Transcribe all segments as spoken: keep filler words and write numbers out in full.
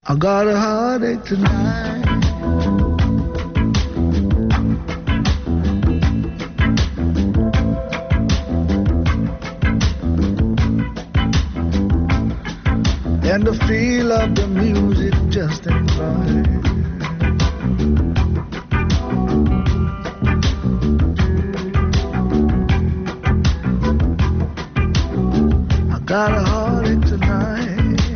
I got a heartache tonight. And the feel of the music just ain't right. I got a heartache tonight.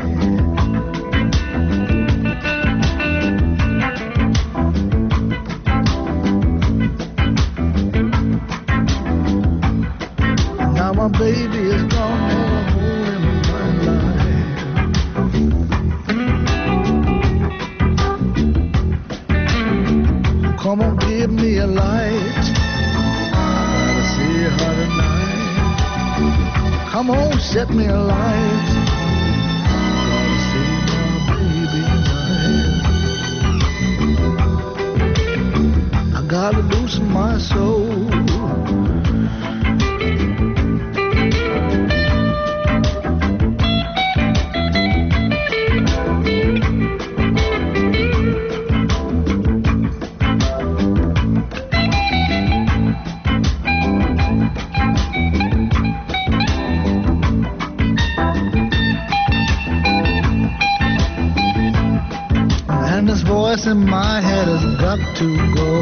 Now my baby is gone, and I'm holding my life. Come on, give me a light. I gotta see her tonight. Come on, set me a light. Gotta see my baby tonight. I gotta loosen my soul. And this voice in my head has got to go.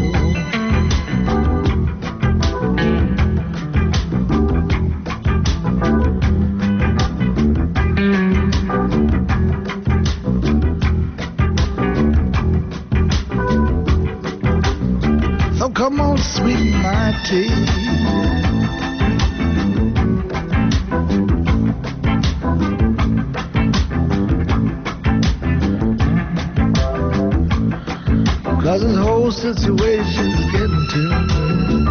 So come on, sweeten my tea. Cause this whole situation's getting to me.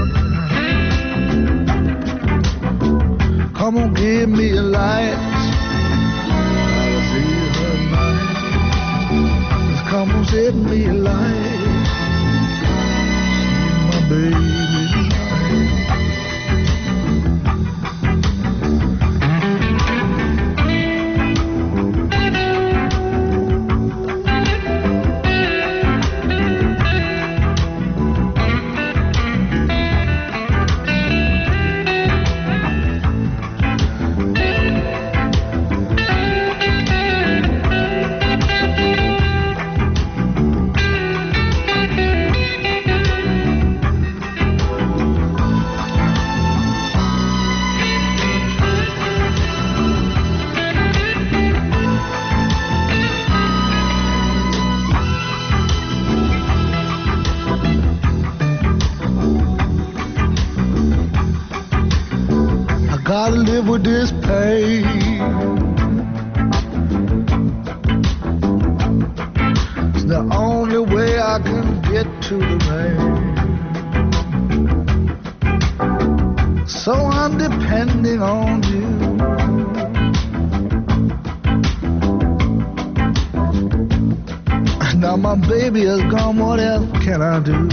Come on, give me a light. Gotta see her tonight. Just come on, set me a light. See my baby gotta live with this pain. It's the only way I can get to the rain. So I'm depending on you. Now my baby is gone, what else can I do?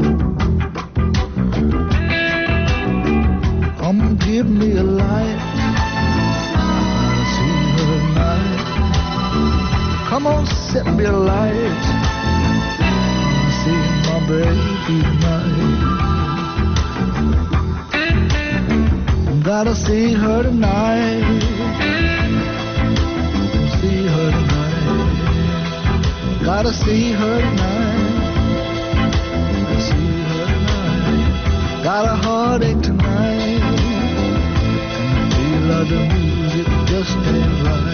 Come give me a light. I see her tonight. Come on, set me a light. I see my baby tonight. Gotta see her tonight. See her tonight. Gotta see her tonight. See her tonight. Got a heartache tonight. The music just ain't right.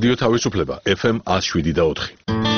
რადიო თავისუფლება ეფ ემ one oh seven და four.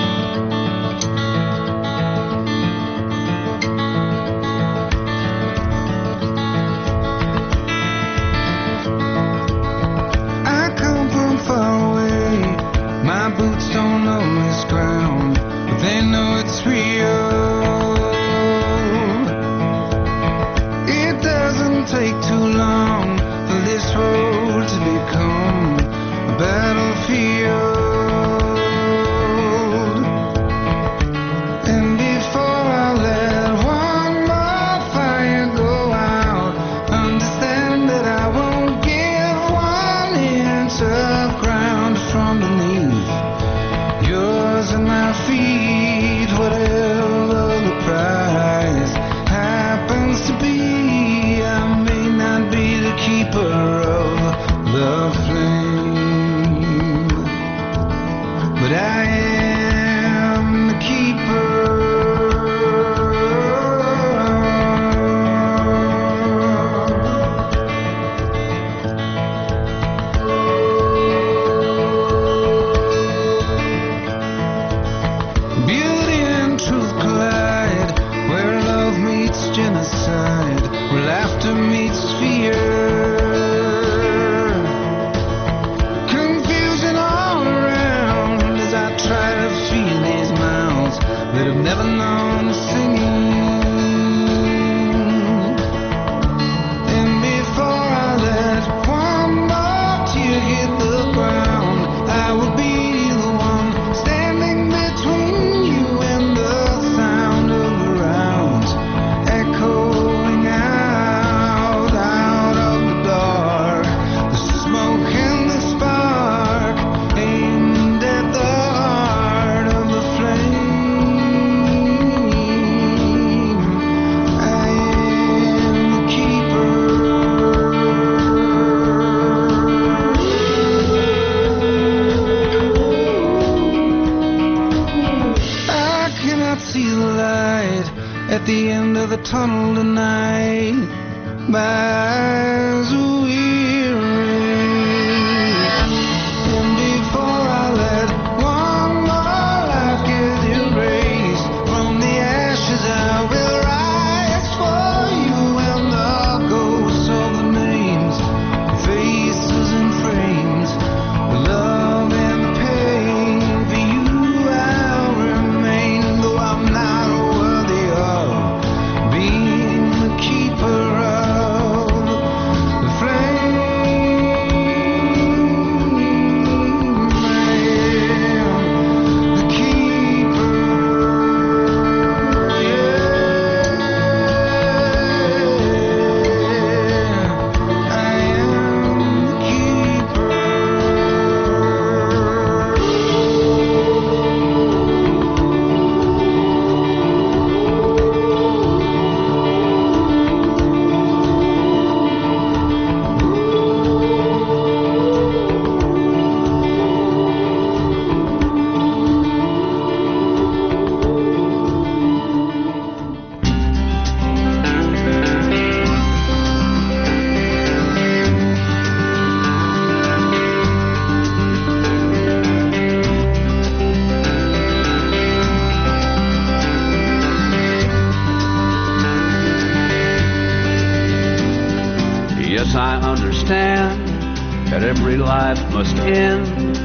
Must end.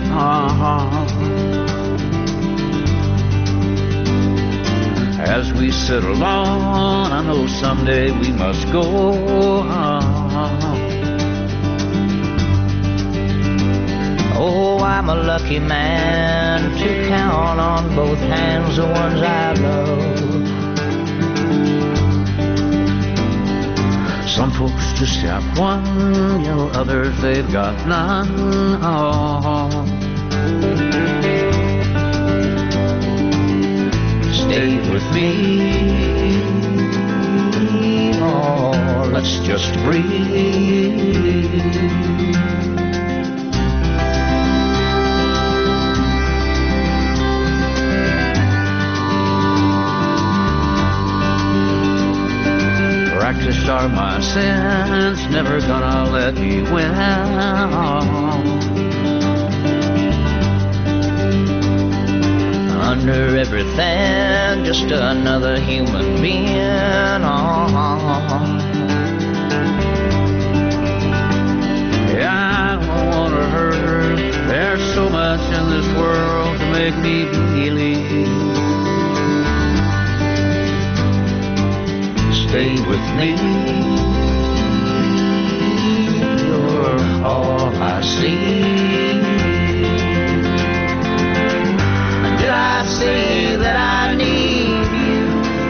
Uh-huh. As we settle on, I know someday we must go. Uh-huh. Oh, I'm a lucky man to count on both hands the ones I love. Some folks just have one, you know, others they've got none. Oh. Stay with me, oh, let's just breathe. Practiced are my sins, never gonna let me win. under everything, just another human being. Oh. Yeah, I don't want to hurt her. There's so much in this world to make me believe. Stay with me. You're all I see. Did I say that I need you?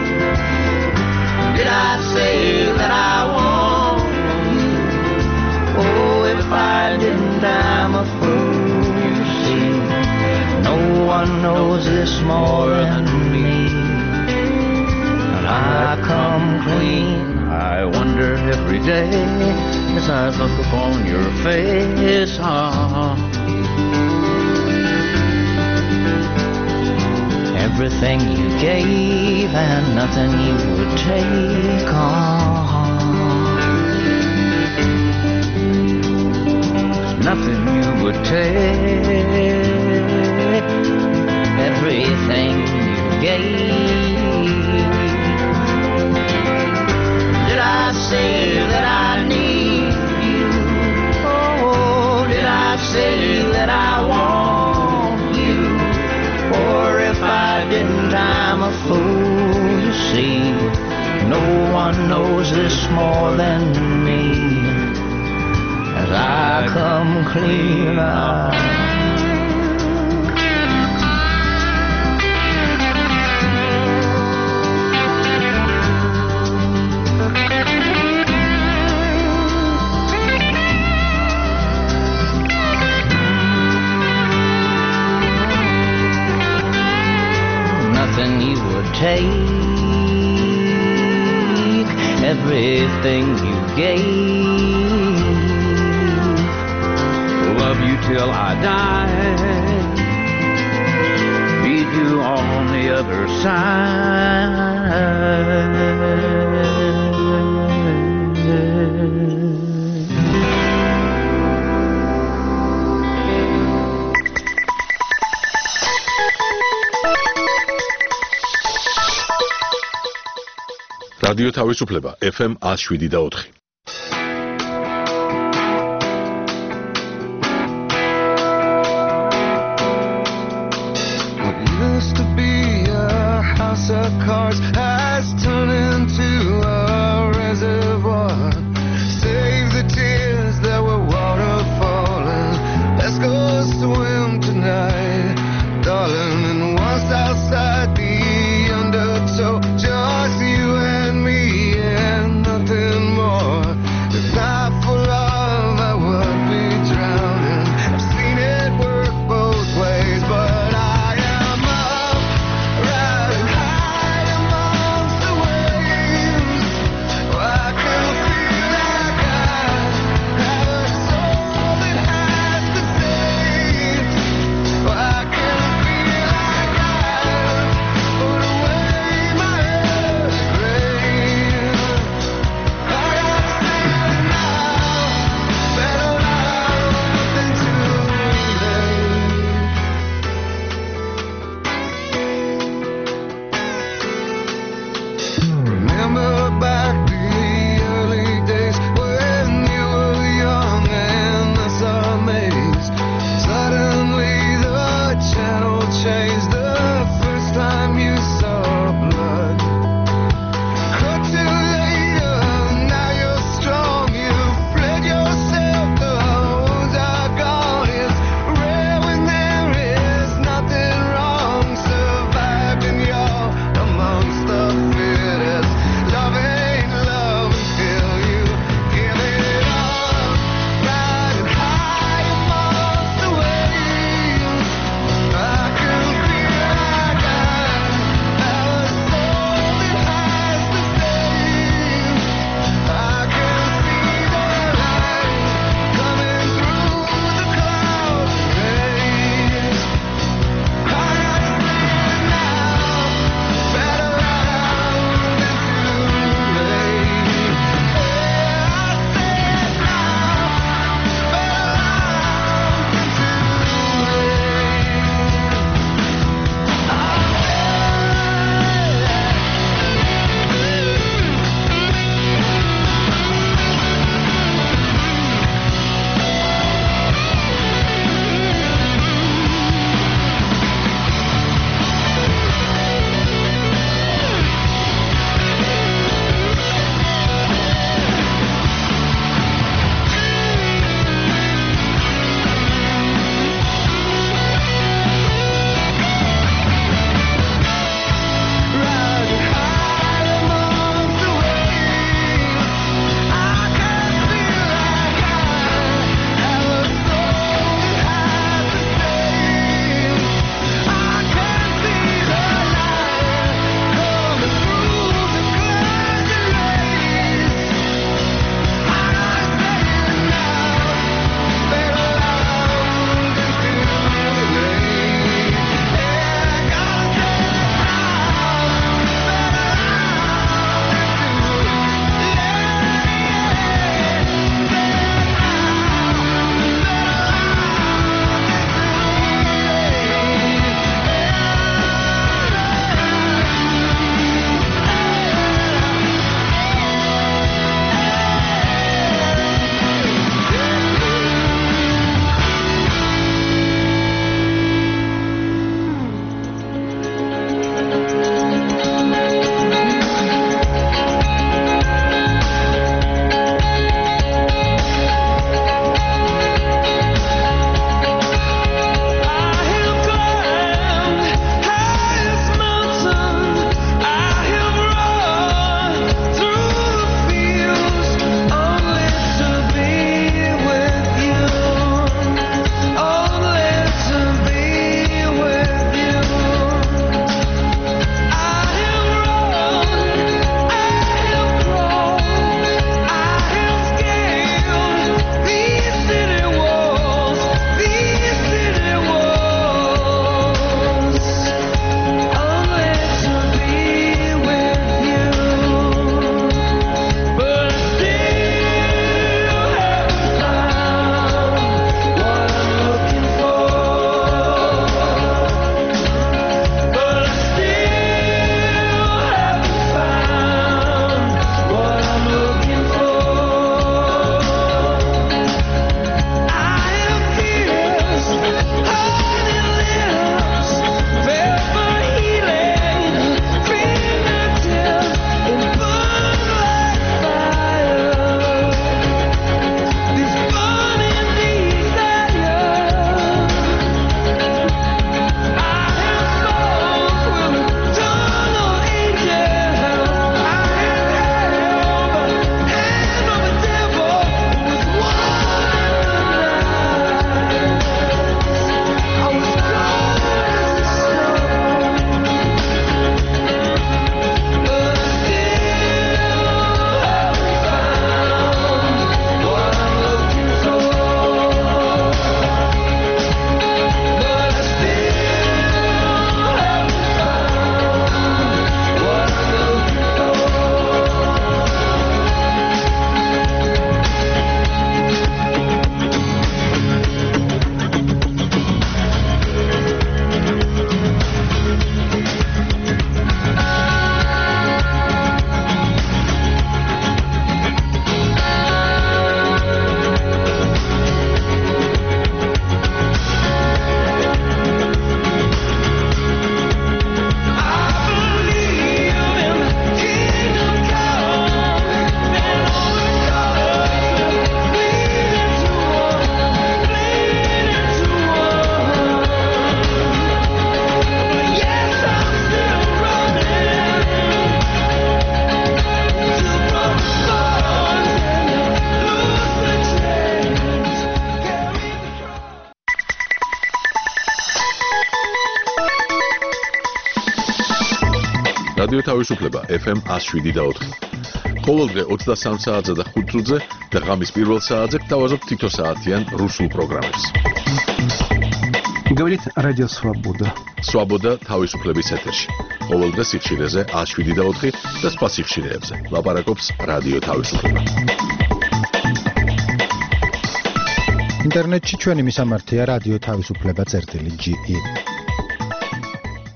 Did I say that I want you? Oh, if I didn't, I'm a fool, you see. No one knows this more than me. And I come clean. I wonder every day as I look upon your face. Oh. Everything you gave and nothing you would take on. Nothing you would take. Everything you gave. Did I say that I need you? Oh, did I say that I want you? Or if I didn't, I'm a fool, you see. No one knows this more than me. As I come clean out. Nothing you would take, everything you gave. Love you till I die, meet you on the other side. რადიო თავისუფლება F M one oh seven და four. What used to be a house of cards has turned into a reservoir. Save the tears that were waterfalling. Let's go swim tonight, darling. And once outside the undertow, just you and me and nothing more. If not for love, I would be drowning. I've seen it work both ways, but I am up, riding high amongst the waves. რადიო თავისუფლება ეფ ემ one oh seven და four. ყოველდღე ოცდასამ საათზე და ხუთ წუთზე და ღამის პირველ საათზე გთავაზობთ თითო საათიან რუსულ პროგრამებს. Говорит Радио Свобода. Свобода თავისუფლების ეთერში. ყოველდღე სიხშირეზე one oh seven და four და სხვა სიხშირეებზე. ლაპარაკობს რადიო თავისუფლება. ინტერნეტში ჩვენი მისამართია რადიო თავისუფლება წერტილი ჯი ი.